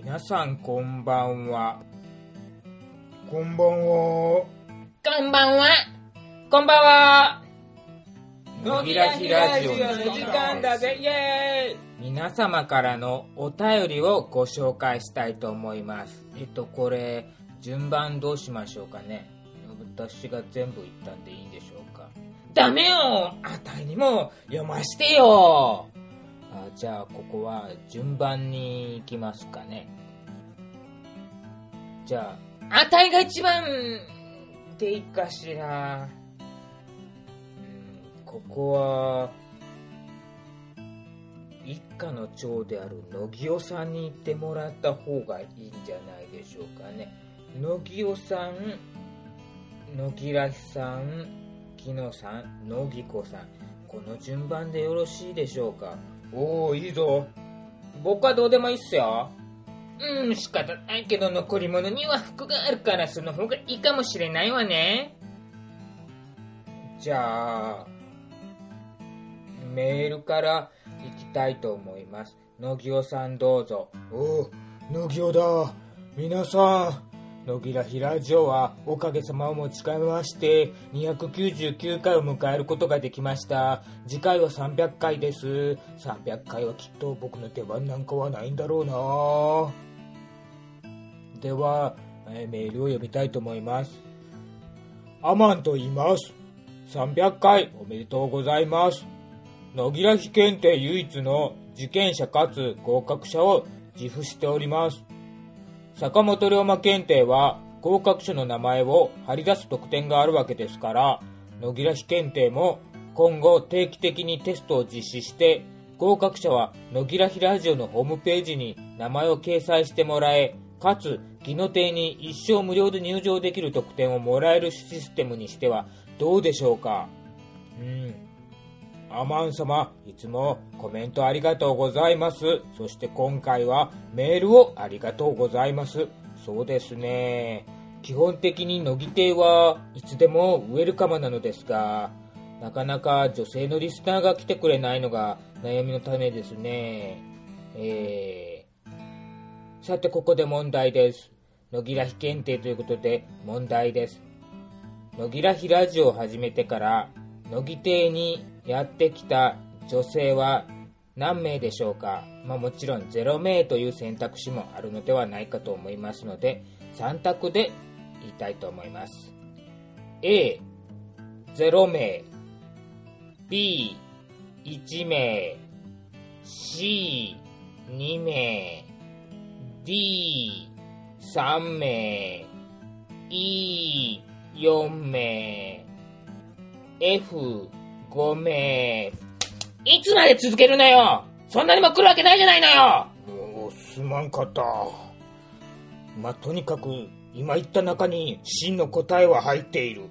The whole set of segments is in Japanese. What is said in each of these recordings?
皆さんこんばんは。こんばんは。 こんばんは。こんばんは。 のぎらひラジオの時間だぜ、イエーイ。皆様からのお便りをご紹介したいと思います。これ順番どうしましょうかね。私が全部言ったんでいいんでしょうか。 ダメよ。 あたいにも読ましてよ。じゃあここは順番に行きますかね。じゃあたいが一番でいいかしら。ここは一家の長である野木尾さんに行ってもらった方がいいんじゃないでしょうかね。野木尾さん、野木らひさん、木野さん、野木子さん、この順番でよろしいでしょうか。おお、いいぞ。僕はどうでもいいっすよ。 仕方ないけど残り物には服があるからその方がいいかもしれないわね。 じゃあメールから行きたいと思います。野木尾さんどうぞ。おお、野木尾だ。皆さん、野木らひラジオはおかげさまを持ち帰りまして299回を迎えることができました。次回は300回です。300回はきっと僕の出番なんかはないんだろうな。では、メールを読みたいと思います。アマンと言います。300回おめでとうございます。野木らひ検定唯一の受験者かつ合格者を自負しております。坂本龍馬検定は合格者の名前を貼り出す特典があるわけですから、野木らひ検定も今後定期的にテストを実施して、合格者は野木らひラジオのホームページに名前を掲載してもらえ、かつ技能亭に一生無料で入場できる特典をもらえるシステムにしてはどうでしょうか。アマン様、いつもコメントありがとうございます。そして今回はメールをありがとうございます。そうですね、基本的に乃木亭はいつでもウェルカムなのですが、なかなか女性のリスナーが来てくれないのが悩みのためですね。さてここで問題です。乃木らひ検定ということで問題です。乃木らひラジオを始めてから乃木亭にやってきた女性は何名でしょうか。もちろん0名という選択肢もあるのではないかと思いますので、3択で言いたいと思います。 A0 名、 B1 名、 C2 名、 D3 名、 E4 名、 F5 名。 いつまで続けるのよ。そんなにも来るわけないじゃないのよ。 もうすまんかった。とにかく今言った中に真の答えは入っている。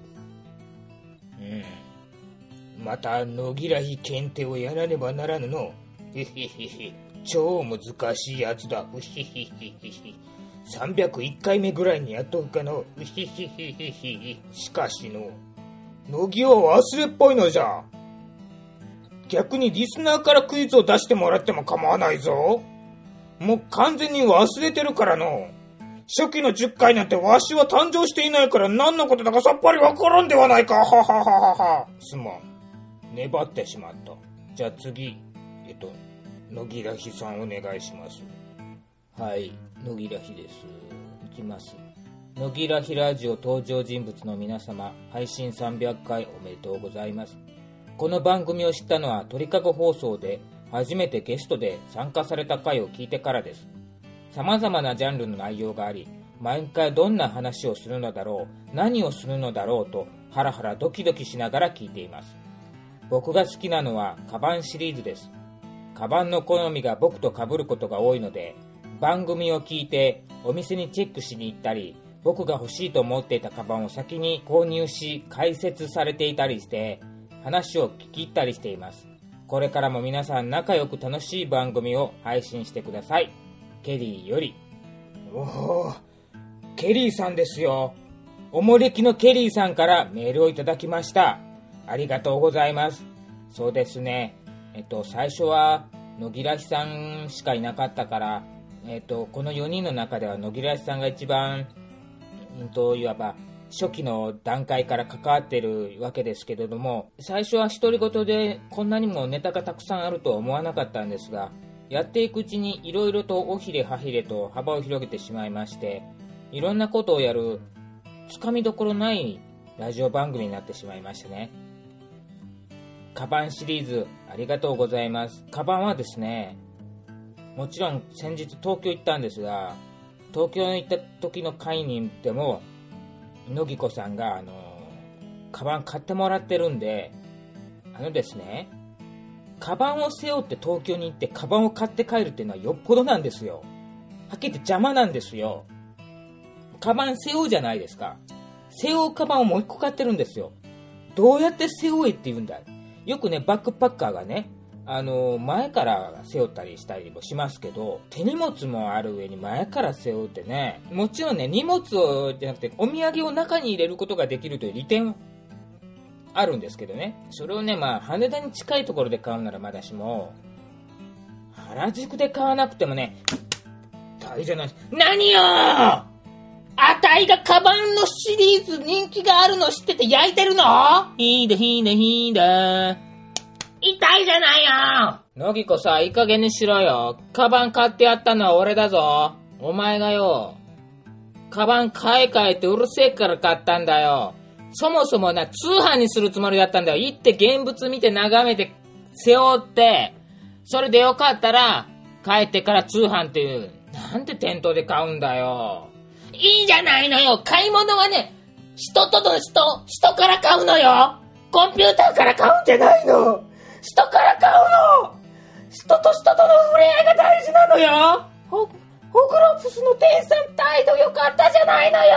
また野木らひ検定をやらねばならぬの。超難しいやつだ。301回目ぐらいにやっとくかの。しかしの野木は忘れっぽいのじゃ。逆にリスナーからクイズを出してもらっても構わないぞ。もう完全に忘れてるからの。初期の10回なんてわしは誕生していないから何のことだかさっぱりわからんではないか。ははははは。すまん、粘ってしまった。じゃあ次、野木らひさんお願いします。はい、野木らひです。いきます。野木らひラジオ登場人物の皆様、配信300回おめでとうございます。この番組を知ったのは鳥かご放送で初めてゲストで参加された回を聞いてからです。様々なジャンルの内容があり、毎回どんな話をするのだろう、何をするのだろうとハラハラドキドキしながら聞いています。僕が好きなのはカバンシリーズです。カバンの好みが僕と被ることが多いので、番組を聞いてお店にチェックしに行ったり、僕が欲しいと思っていたカバンを先に購入し解説されていたりして話を聞き入ったりしています。これからも皆さん仲良く楽しい番組を配信してください。ケリーより。おお、ケリーさんですよ。おもれきのケリーさんからメールをいただきました。ありがとうございます。そうですね、最初は野木らひさんしかいなかったからこの4人の中では野木らしさんが一番、いわば初期の段階から関わっているわけですけれども、最初は独り言でこんなにもネタがたくさんあるとは思わなかったんですが、やっていくうちにいろいろとおひれはひれと幅を広げてしまいまして、いろんなことをやるつかみどころないラジオ番組になってしまいましたね。カバンシリーズありがとうございます。カバンはですね、もちろん先日東京行ったんですが、東京に行った時の会にでも野木子さんがカバン買ってもらってるんで、ですね、カバンを背負って東京に行ってカバンを買って帰るっていうのはよっぽどなんですよ。はっきり言って邪魔なんですよ。カバン背負うじゃないですか。背負うカバンをもう一個買ってるんですよ。どうやって背負えって言うんだい。よくね、バックパッカーがね、前から背負ったりしたりもしますけど、手荷物もある上に前から背負ってね、もちろんね、荷物をじゃなくてお土産を中に入れることができるという利点あるんですけどね、それをね、羽田に近いところで買うならまだしも、原宿で買わなくてもね、大じゃない。何よー、あたいがカバンのシリーズ人気があるの知ってて焼いてるの？ひーだひーだひーだ。痛いじゃないよ。のぎこさ、いい加減にしろよ。カバン買ってやったのは俺だぞ。お前がよ、カバン買えってうるせえから買ったんだよ。そもそもな、通販にするつもりだったんだよ。行って現物見て眺めて背負って、それでよかったら帰ってから通販っていう、なんで店頭で買うんだよ。いいじゃないのよ。買い物はね、人から買うのよ。コンピューターから買うんじゃないの。人から買うの。人と人との触れ合いが大事なのよ。ホグロプスの店員さん態度良かったじゃないのよ。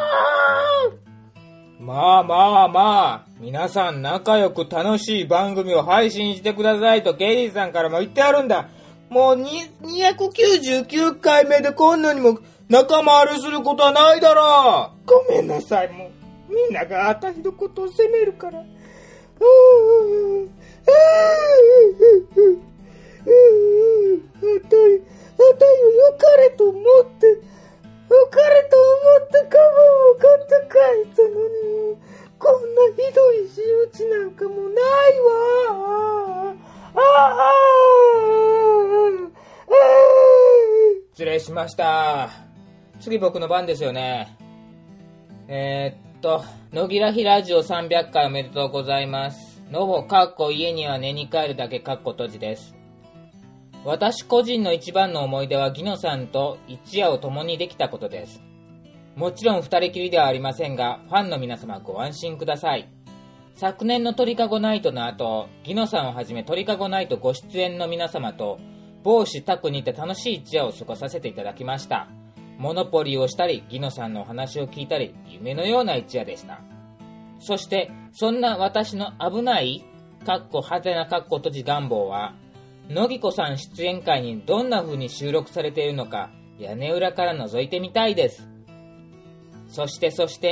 まあ、皆さん仲良く楽しい番組を配信してくださいとゲリーさんからも言ってあるんだ。もう299回目でこんなにも仲間割れすることはないだろう。ごめんなさい、もうみんながあたしのことを責めるから。あたいを良かれと思ってカバンを買って帰ったのに、こんなひどい仕打ちなんかもないわ。失礼しました。次僕の番ですよね。野木らひラジオ300回おめでとうございます。のぼ家には寝に帰るだけ閉じです。私個人の一番の思い出はギノさんと一夜を共にできたことです。もちろん二人きりではありませんが、ファンの皆様ご安心ください。昨年の鳥かごナイトの後、ギノさんをはじめ鳥かごナイトご出演の皆様と某市宅にて楽しい一夜を過ごさせていただきました。モノポリーをしたり、ギノさんのお話を聞いたり、夢のような一夜でした。そして、そんな私の危ないはてな閉じ願望は、野木子さん出演会にどんな風に収録されているのか、屋根裏から覗いてみたいです。そして、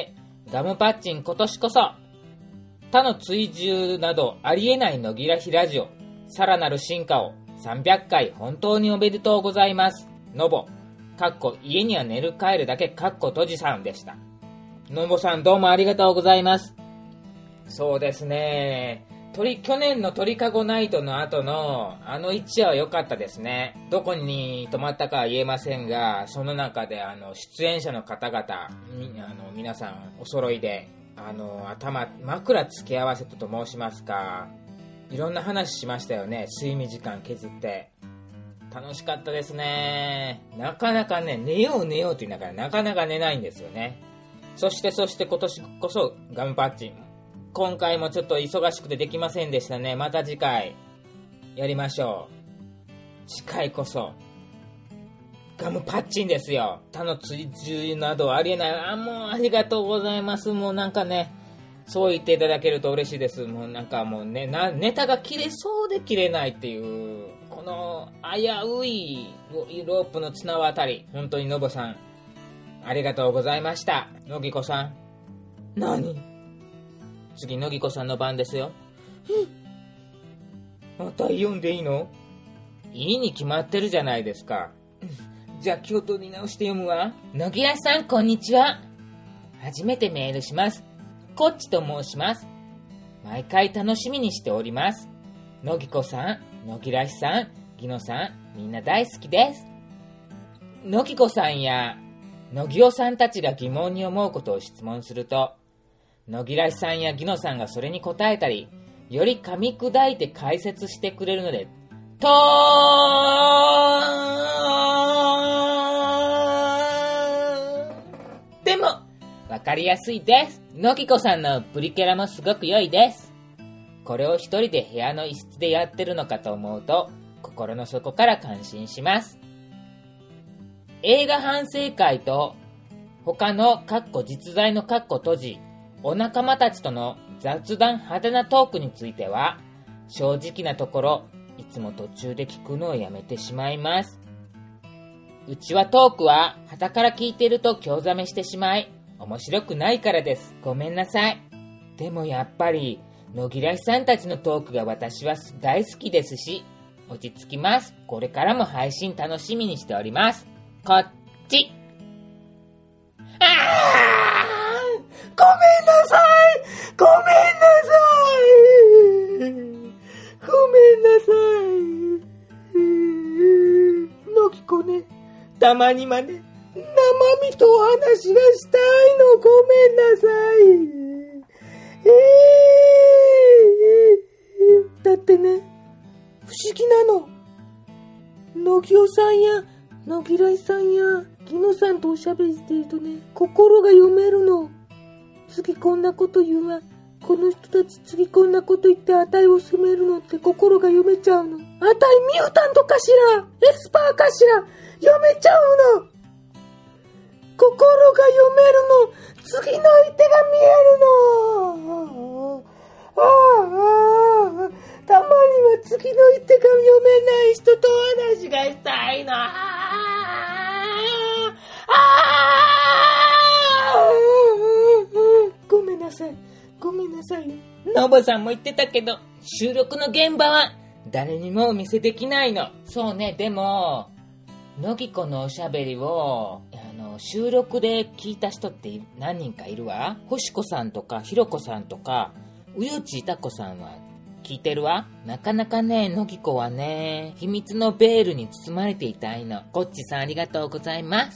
ガムパッチン今年こそ、他の追従などありえない野木らひラジオ、さらなる進化を300回本当におめでとうございます。のぼ、家には寝る帰るだけ閉じさんでした。のぼさんどうもありがとうございます。そうですね。去年の鳥かごナイトの後の一夜は良かったですね。どこに泊まったかは言えませんが、その中で出演者の方々、皆さんお揃いで、枕付け合わせたと申しますか、いろんな話しましたよね。睡眠時間削って。楽しかったですね。なかなかね、寝ようって言いながらなかなか寝ないんですよね。そして今年こそガムパッチン。今回もちょっと忙しくてできませんでしたね。また次回やりましょう。次回こそガムパッチンですよ。他の追従などありえない。もうありがとうございます。もうなんかね、そう言っていただけると嬉しいです。もうなんかもうね、ネタが切れそうで切れないっていう、この危ういロープの綱渡り、本当にのぼさんありがとうございました。のぎこさん、何？次のぎこさんの番ですよ。また読んでいいの？いいに決まってるじゃないですか。 じゃあ気を取り直して読むわ。野木らさん、こんにちは。初めてメールします。こっちと申します。毎回楽しみにしております。野木子さん、野木らさん、ぎのさん、みんな大好きです。野木子さんや野木おさんたちが疑問に思うことを質問すると、野木らさんやぎのさんがそれに答えたり、より噛み砕いて解説してくれるので、でもわかりやすいです。野木子さんのプリキュラもすごく良いです。これを一人で部屋の一室でやってるのかと思うと、心の底から感心します。映画反省会と他の実在の閉じお仲間たちとの雑談派手なトークについては、正直なところいつも途中で聞くのをやめてしまいます。うちはトークは傍から聞いてると興ざめしてしまい、面白くないからです。ごめんなさい。でもやっぱり野木らさんたちのトークが私は大好きですし、落ち着きます。これからも配信楽しみにしております。こっち。 ごめんなさい。ごめんなさい。ごめんなさい。のきこね、たまにはね、生身とお話がしたいの。ごめんなさい。だってね、不思議なの。野木おさんや野木らさんやぎのさんとおしゃべりしてるとね、心が読めるの。次こんなこと言うわ、この人たち次こんなこと言ってあたいを責めるのって心が読めちゃうの。あたいミュータントかしらエスパーかしら、読めちゃうの。心が読めるの。次の一手が見えるの。たまには次の一手が読めない人と話がしたいな。ごめんなさい。ごめんなさい。 のぼさんも言ってたけど、収録の現場は誰にもお見せできないの。そうね、でものぎこのおしゃべりを収録で聞いた人って何人かいるわ。星子さんとかひろこさんとかうゆちいたこさんは聞いてるわ。なかなかね、のぎこはね、秘密のベールに包まれていたいの。こっちさんありがとうございます。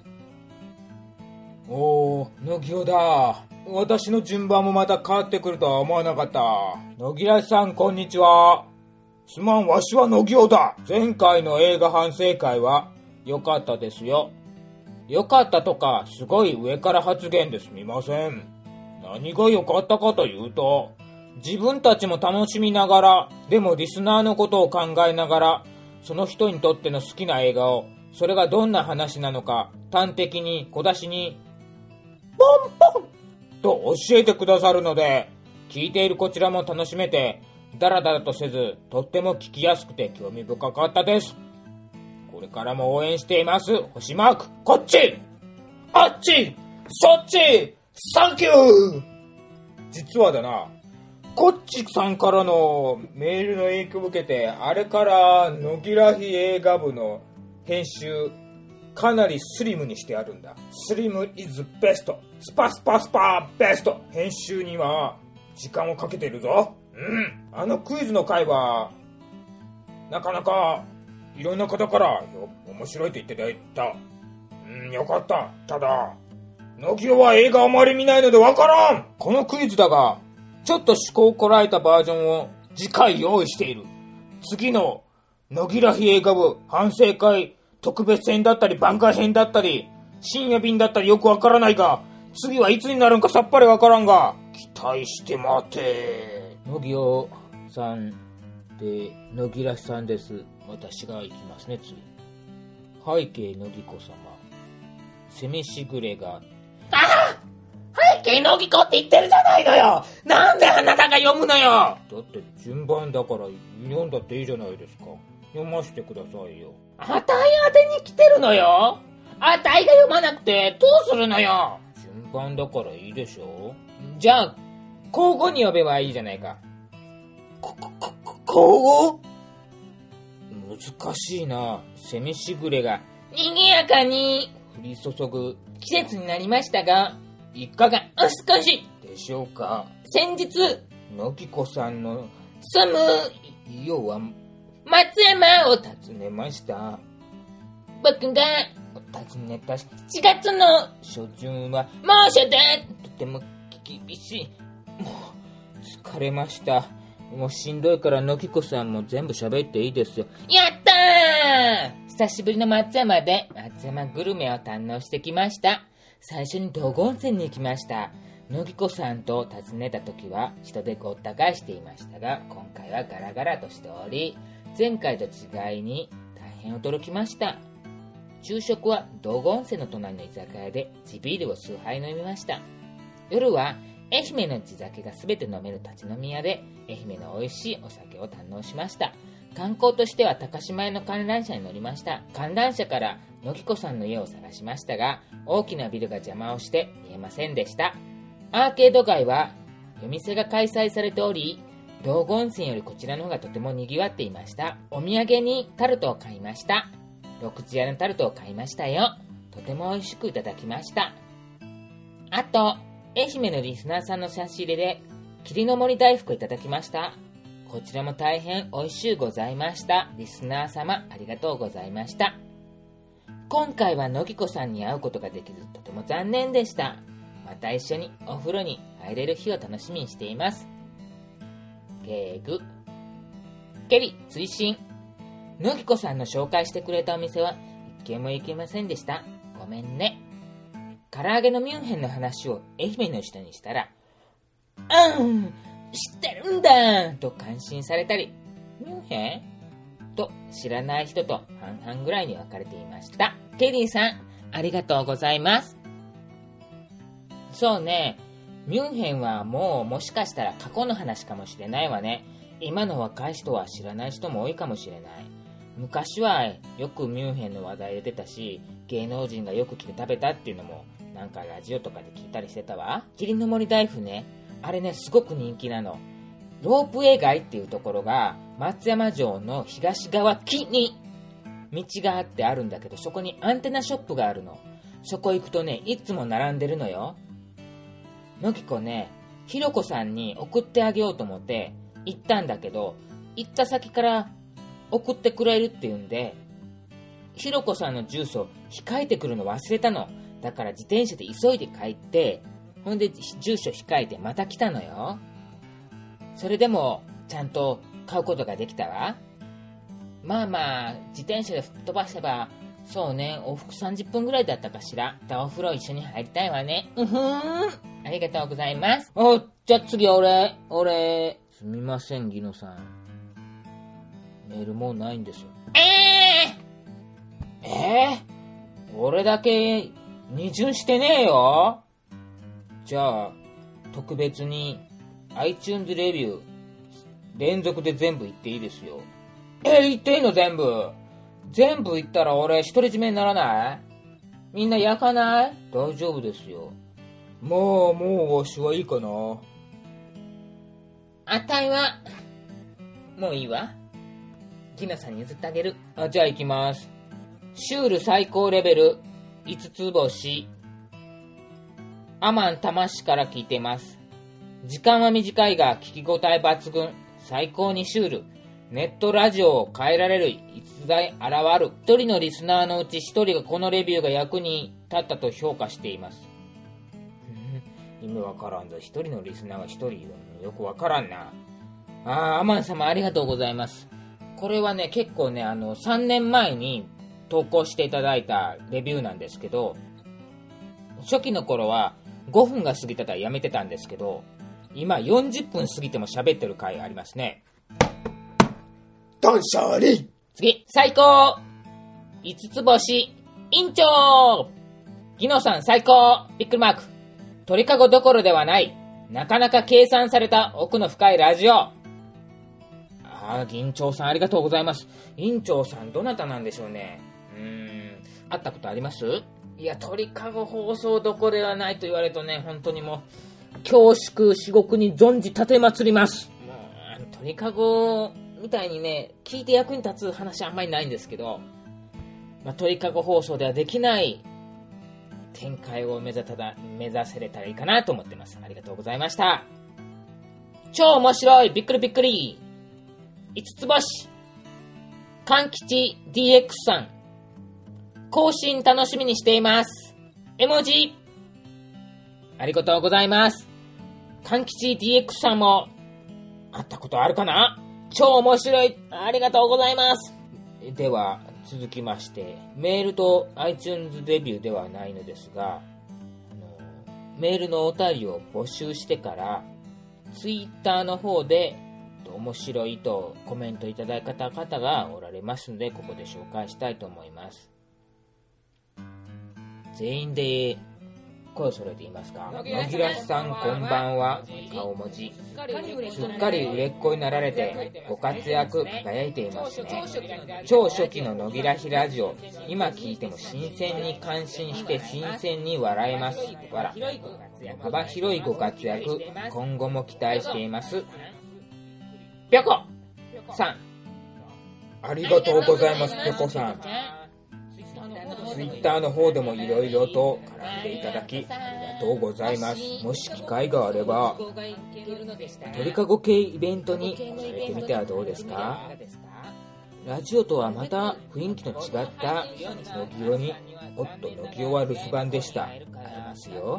おー、のぎおだ。私の順番もまた変わってくるとは思わなかった。のぎらさんこんにちは。すまん、わしはのぎおだ。前回の映画反省会は良かったですよ。良かったとかすごい上から発言ですみません。何が良かったかというと、自分たちも楽しみながら、でもリスナーのことを考えながら、その人にとっての好きな映画を、それがどんな話なのか端的に小出しにポンポンと教えてくださるので、聞いているこちらも楽しめて、ダラダラとせず、とっても聞きやすくて興味深かったです。これからも応援しています。星マーク。こっちあっちそっちサンキュー。実はだな、こっちさんからのメールの影響を受けて、あれから野木らひ映画部の編集かなりスリムにしてあるんだ。スリム is best。 スパスパスパベスト。編集には時間をかけてるぞ。あのクイズの回はなかなかいろんな方から面白いと言っていただいた。よかった。ただ野木は映画あまり見ないのでわからん。このクイズだが、ちょっと趣向をこらえたバージョンを次回用意している。次の野木らひ映画部反省会特別編だったり番外編だったり深夜便だったりよくわからないが、次はいつになるんかさっぱりわからんが、期待して待て。 野木おさんで野木らさんです。私が行きますね。次背景野木子様、攻めしぐれが背景野木子って言ってるじゃないのよ。なんであなたが読むのよ。 だって順番だから読んだっていいじゃないですか。読ませてくださいよ。 あたい宛てに来てるのよ。あたいが読まなくてどうするのよ。 順番だからいいでしょ。じゃあ交互に呼べばいいじゃないか。 交互？ 難しいな。攻めしぐれが賑やかに降り注ぐ季節になりましたが、いかがお過ごしでしょうか。先日、のきこさんの住む要は松山を訪ねました。僕が訪ねた7月の初旬は猛暑でとても厳しい。もう疲れました。もうしんどいからのきこさんも全部喋っていいですよ。やったー！久しぶりの松山で松山グルメを堪能してきました。最初に道後温泉に行きました。のきこさんと訪ねた時は人でごった返していましたが、今回はガラガラとしており、前回と違いに大変驚きました。昼食は道後温泉の隣の居酒屋で地ビールを数杯飲みました。夜は愛媛の地酒が全て飲める立ち飲み屋で愛媛の美味しいお酒を堪能しました。観光としては高島屋の観覧車に乗りました。観覧車からのきこさんの家を探しましたが、大きなビルが邪魔をして見えませんでした。アーケード街は夜店が開催されており、道後温泉よりこちらの方がとても賑わっていました。お土産にタルトを買いました。六時屋のタルトを買いましたよ。とても美味しくいただきました。あと、愛媛のリスナーさんの差し入れで霧の森大福をいただきました。こちらも大変美味しゅうございました。リスナー様ありがとうございました。今回はのきこさんに会うことができずとても残念でした。また一緒にお風呂に入れる日を楽しみにしています。ゲーグケリ追伸。のきこさんの紹介してくれたお店は一軒も行けませんでした。ごめんね。唐揚げのミュンヘンの話を愛媛の人にしたら、知ってるんだと感心されたり、ミュンヘンと知らない人と半々ぐらいに分かれていました。ケリーさん、ありがとうございます。そうね、ミュンヘンはもしかしたら過去の話かもしれないわね。今の若い人は知らない人も多いかもしれない。昔はよくミュンヘンの話題で出たし、芸能人がよく来て食べたっていうのもなんかラジオとかで聞いたりしてたわ。霧の森大福ね、あれねすごく人気なの。ロープウェイ街っていうところが松山城の東側木に道があってあるんだけど、そこにアンテナショップがあるの。そこ行くとね、いつも並んでるのよ。のきこね、ひろこさんに送ってあげようと思って行ったんだけど、行った先から送ってくれるっていうんで、ひろこさんの住所控えてくるの忘れたの。だから自転車で急いで帰って、ほんで住所控えてまた来たのよ。それでもちゃんと買うことができたわ。まあ自転車で吹っ飛ばせば、そうね、往復30分ぐらいだったかしら。お風呂一緒に入りたいわね。ありがとうございます。じゃあ次俺。すみません、ギノさん。メールもうないんですよ。俺だけ二巡してねえよ。じゃあ特別に iTunes レビュー連続で全部言っていいですよ。言っていいの？全部言ったら俺独り占めにならない？みんな焼かない？大丈夫ですよ。もうわしはいいかな。あたいはもういいわ。ギノさんに譲ってあげる。じゃあ行きます。シュール最高レベル5つ星。アマン魂から聞いています。時間は短いが聞き応え抜群。最高にシュール。ネットラジオを変えられる逸材現る。一人のリスナーのうち一人がこのレビューが役に立ったと評価しています。意味わからんぞ。一人のリスナーが一人よくわからんな。アマン様ありがとうございます。これはね結構ね3年前に投稿していただいたレビューなんですけど、初期の頃は5分が過ぎたらやめてたんですけど、今40分過ぎても喋ってる回ありますね。 断捨離。 次、最高5つ星院長。ギノさん最高びっくりマーク。鳥かごどころではない、なかなか計算された奥の深いラジオ。院長さんありがとうございます。院長さんどなたなんでしょうね。会ったことあります？いや、鳥かご放送どこではないと言われるとね、本当にもう恐縮至極に存じ立てまつります。鳥かごみたいにね聞いて役に立つ話あんまりないんですけど、 鳥かご放送ではできない展開を目指せれたらいいかなと思ってます。ありがとうございました。超面白い、びっくりびっくり、5つ星、かんきち DX さん、更新楽しみにしています。絵文字、ありがとうございます。かんきち DX さんも会ったことあるかな？超面白い、ありがとうございます。では続きまして、メールと iTunes レビューではないのですが、メールのお便りを募集してからツイッターの方で面白いとコメントいただいた方がおられますので、ここで紹介したいと思います。全員で声を揃えて言いますか。野木らしさんこんばんは、顔文字。すっかり売れっ子になられてご活躍輝いていますね。超初期の野木らしラジオ、今聞いても新鮮に感心して新鮮に笑えます。幅広いご活躍、今後も期待しています。ぴょこさん、ありがとうございます。ぴょこさん、ツイッターの方でもいろいろと絡んでいただきありがとうございます。もし機会があれば鳥かご系イベントにされてみてはどうですか。ラジオとはまた雰囲気の違った野木尾に、おっと野木尾は留守番でした、ありますよ。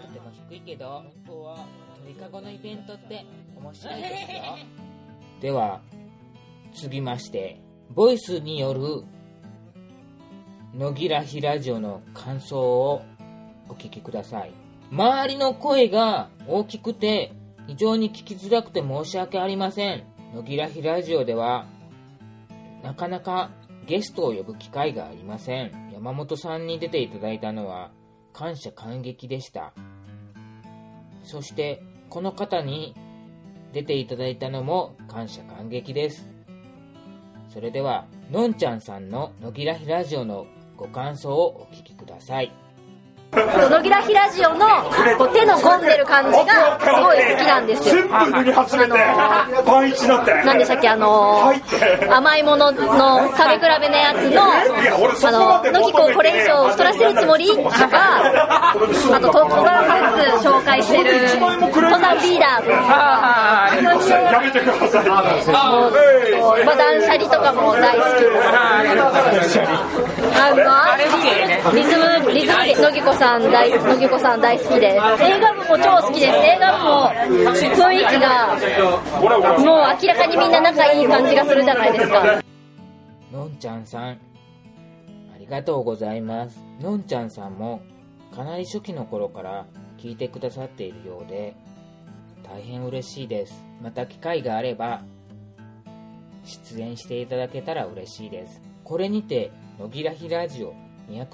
鳥かごのイベントって面白いですよ。では次まして、ボイスによる野木らひラジオの感想をお聞きください。周りの声が大きくて非常に聞きづらくて申し訳ありません。野木らひラジオではなかなかゲストを呼ぶ機会がありません。山本さんに出ていただいたのは感謝感激でした。そしてこの方に出ていただいたのも感謝感激です。それではのんちゃんさんの野木らひラジオのご感想をお聞きください。 野木らひラジオのこう手の込んでる感じがすごい好きなんですよ。何でしたっけ、甘いものの食べ比べのやつの野木これ以上太らせるつもりとか、あとトップバラパンツ紹介してる登山リーダーとか、 やめてください。 断捨離とかも大好き。リズム野木子さん大好きで、映画部も超好きです。映画部も雰囲気がもう明らかにみんな仲いい感じがするじゃないですか。 のんちゃんさん、ありがとうございます。のんちゃんさんもかなり初期の頃から聞いてくださっているようで大変嬉しいです。また機会があれば出演していただけたら嬉しいです。これにて野木らひラジオ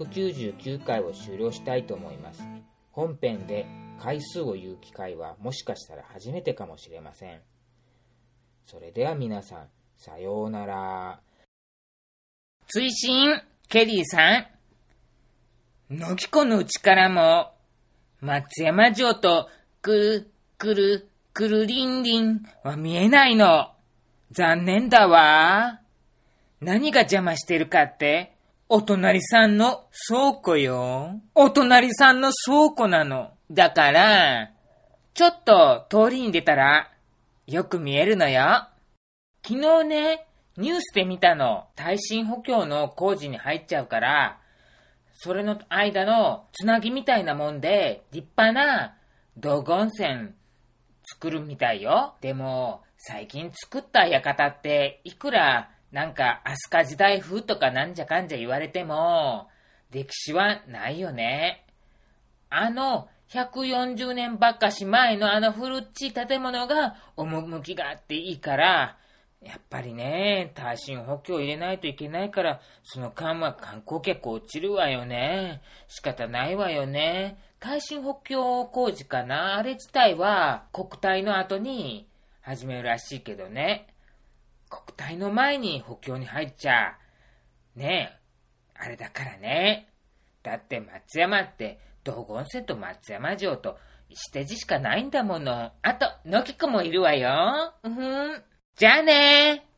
299回を終了したいと思います。本編で回数を言う機会はもしかしたら初めてかもしれません。それでは皆さん、さようなら。追伸ケリーさん、野木湖のうちからも松山城とくるりんりんは見えないの。残念だわ。何が邪魔してるかって、お隣さんの倉庫よ。お隣さんの倉庫なの。だから、ちょっと通りに出たら、よく見えるのよ。昨日ね、ニュースで見たの。耐震補強の工事に入っちゃうから、それの間のつなぎみたいなもんで、立派な道後温泉作るみたいよ。でも、最近作った館って、いくら、なんか飛鳥時代風とかなんじゃかんじゃ言われても歴史はないよね。140年ばっかし前の古っちい建物が趣があっていいから、やっぱりね、耐震補強入れないといけないから、その間は観光客落ちるわよね。仕方ないわよね。耐震補強工事かな、あれ自体は国体の後に始めるらしいけどね。国体の前に補強に入っちゃねえ、あれだからね。だって松山って道後温泉と松山城と石手寺しかないんだもの。あと野木くんもいるわよ。じゃあね。